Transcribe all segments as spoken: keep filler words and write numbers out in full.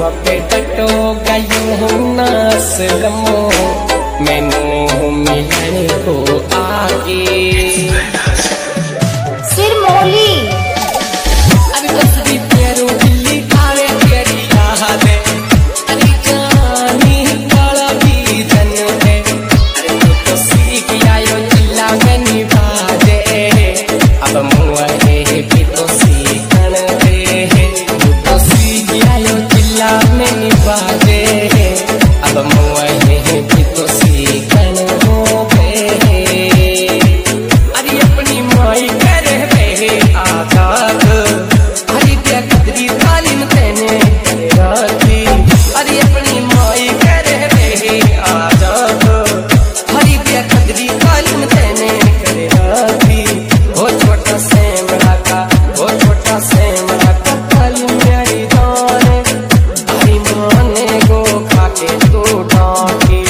पे टटो गयो नास गमो मैनू मिलने को आगे सिरमौली अरे तस्वीर तेरो दिल्ली खावे तेरी याद है अरे जानी काला भी जन है अरे तू तो सीख आयो चिल्ला में निभाजे अब मुआ है भी तो सीखन दे तू तो सीख आयो चिल्ला में निभाजे अब मुआ है भी तो सीखन हो गए अरे अपनी माई करे वे आजाद हरी त्या कदरी तालीम तेने राती अरे अपनी माई करे वे आजाद हरी त्या कदरी तालीम तेने करे राती वो छोटा से मलाका वो छोटा से मलाका तालीम मेरी जाने हरी माने गो खाके तू डाकी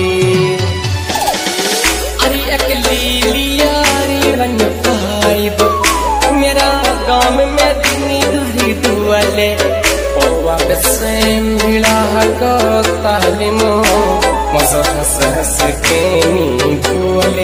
अरे अकली लियारी रंग पाइब मेरा गाँव में दिनी धरी दुआले ओ वापस से मिला को तालिमो मज़ो हंस हंस के नी बोले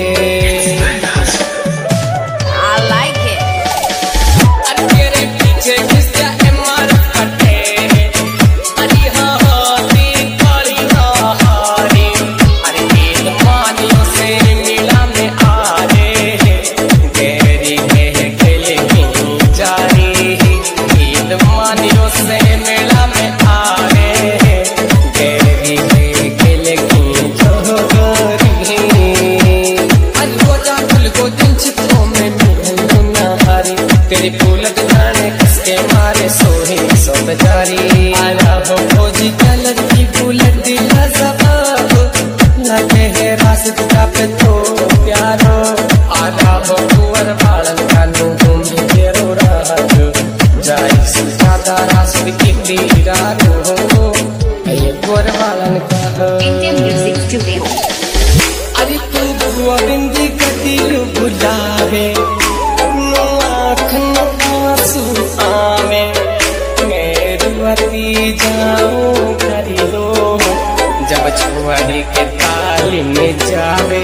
I like it अरे तेरे पीछे घिसया इमारत कटे अरे हाँ हाथी काली हाँ हारी अरे ईद मानियों से मिला में आ रे गहरी है खेले की जारी ईद मानियों से मिला में आ रे गहरी है खेले की जोरी अरे वो जागल को दिन चित्रों में मिलन ना हारी तेरी फूलक जाने किसके मारे सोहे सो बेचारी आला हो फौजी कलर की बुलेट दिला जवाब लगे है रास्ता पे तो प्यारो आला हो कुंवर बालन का नू घूम तेरो राज जाई सुजाता रास्ते की दीदार हो ये कुंवर बालन का Indian Music Studio अरे तू गोविंदी कदिल बुलावे नो आँख नो आंसू आवे मेरे वरी जाऊं करी लो जब छुआरी के ताली में जावे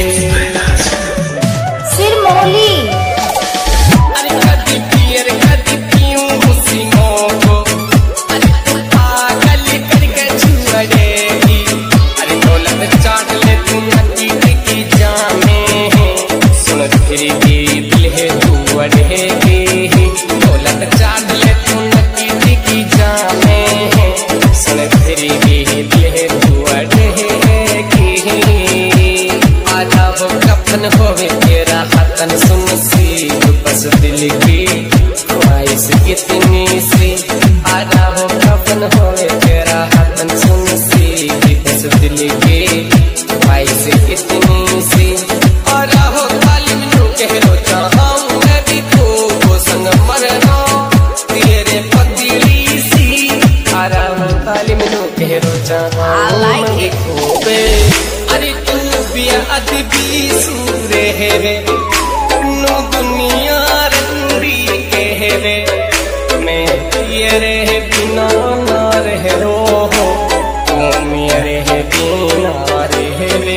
सिरमौली अरे कदी पियर कदी पीऊं हुस्नों को अरे तू पागल करके छुड़ेगी अरे दौलत चाट ले तू नकी की जामे सुन तेरी दिल है तू अड़ेगी दौलत चाट ले तू नकी की जामे सुन तेरी दिल है तू अड़ेगी आजा वो कफन होवे तेरा हतन सुन सी बस दिल की ख्वाहिश कितनी सी आजा वो कफन होवे तेरा हतन सुन सी बस दिल की ख्वाहिश कितनी सी और हो तालिम नू कह रो चाहूं मैं भी तो संग मरना तेरे पतली सी आरा हो तालिम नू कह रो चाहूं I like मैं it. खूबे अरे तू भी अदबी सूरे है वे नो दुनिया रंगी कह वे मैं तेरे बिना ना रह रो तू मेरे बिना रह वे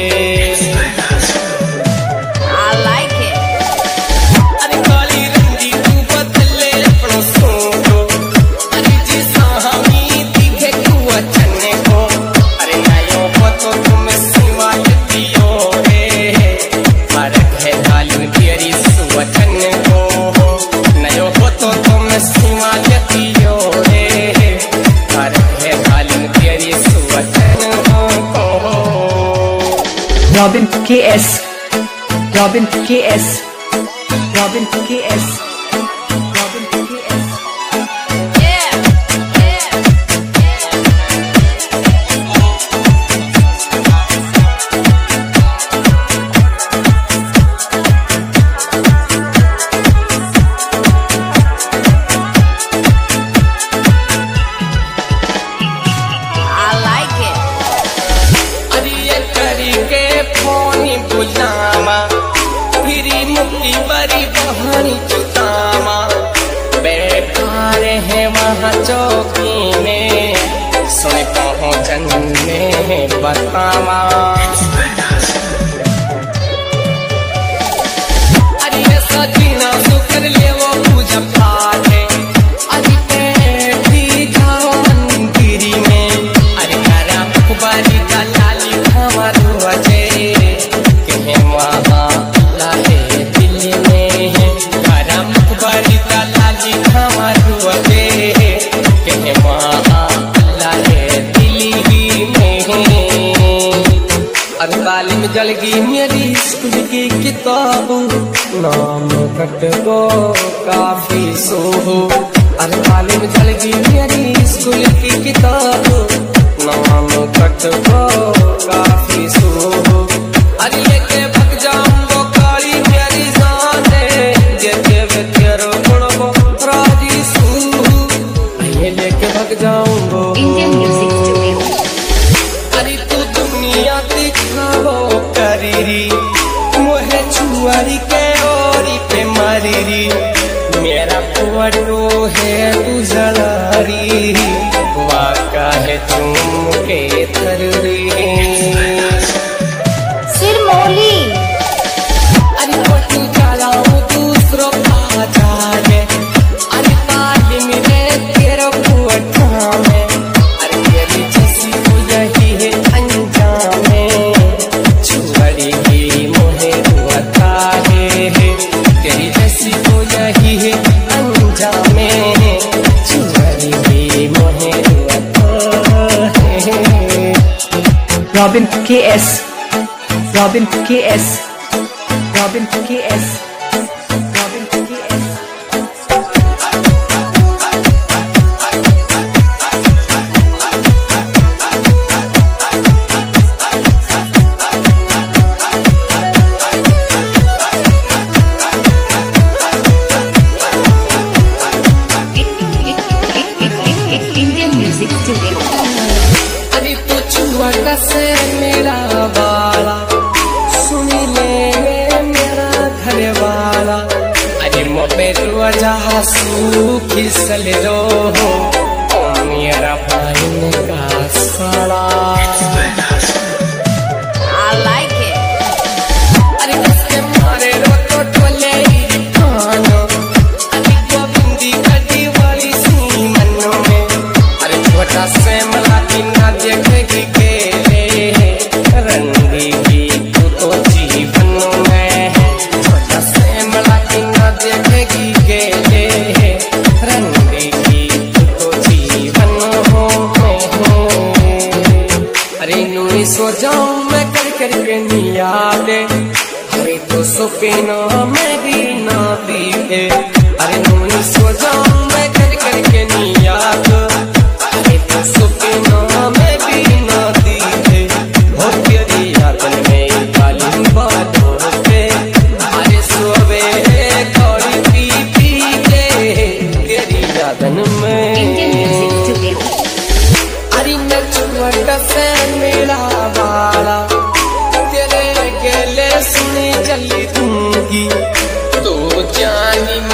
I like it अरे काली रंगी तू बदले अपनो सोचो अरे जी साहमी दिखे तू अचने को अरे नयो पतो तुम सिवायती हो रे फर्क है तालीम तेरी सुवचन को नयो पतो तुम सिवायती हो रे फर्क है तालीम तेरी सुवचन को Robin K S Robin K S Robin K S Robin K S Yeah Yeah I like it अरे ये करी के फोनी बुलावा फिरी मुक्की बरी बहानी चुता कहे बतावा अरे सजीना सुकर ले वो पूजा पाठ है अरे बैठी जाओ मंदिरी में अरे करा मुखबारी का लाली हमारो अजय कहे वहाँ लाले दिल में करा मुखबारी का लाली हमारो अजय कहे वहाँ लाले दिल ही में अरे ताली में जल गई मेरी स्कूल की किताब नाम कट गो काफी सो अरे ताली में जल गई मेरी स्कूल की किताब नाम कट गो काफी सो अरे लेके भग जाऊंगो काली मेरी जाने जेते वे तेरो गुणबो राजी सू ये लेके भग जाऊंगो Indian Music Studio. अरे तू दुनिया दिखावो करीरी मोहे छुआरी के ओरी पे मारीरी मेरा पुअरो है तू जलारी वाका है तुम के थररी सिरमौली अरे पटू चलाओ दूसरो पा जाए अरे ताली में तेरा पुअठा में अरे मेरी जैसी को यही है अंजाम में छुआरी की मोहे रुआता है तेरी जैसी को यही है अंजाम में छुआरी की मोहे रुआता है Robin K S Robin K S Robin K S Robin K S Indian Music Studio. अरे तो छुआ से मेरा वाला सुनी ले मेरा घर वाला अरे मोपे रोजा सूखी सल रो ओ मेरा भाई का साला I like it. अरे किसके मारे रो तो टोले खानो अरे गोविंदी कटी वाली सी मनो में अरे छोटा से मला बिना देखेगी के रंगी की तू तो जीवन में छोटा से मला बिना देखेगी के रंगी की तू तो जीवन हो अरे नूरी सो जाऊं मैं कर कर के नियाले अरे तो सुपीना में भी ना पीते अरे नूरी सो जाऊं मैं कर कर के नियाद अरे तो सुपीना में भी ना पीते हो तेरी यादन में काली बातों पे अरे सोवे कौड़ी पी पी के तेरी यादन Indian Music में Studio. अरे नचुआ से मेरा वाला तेरे गेले सुनी जली दूंगी तू जानी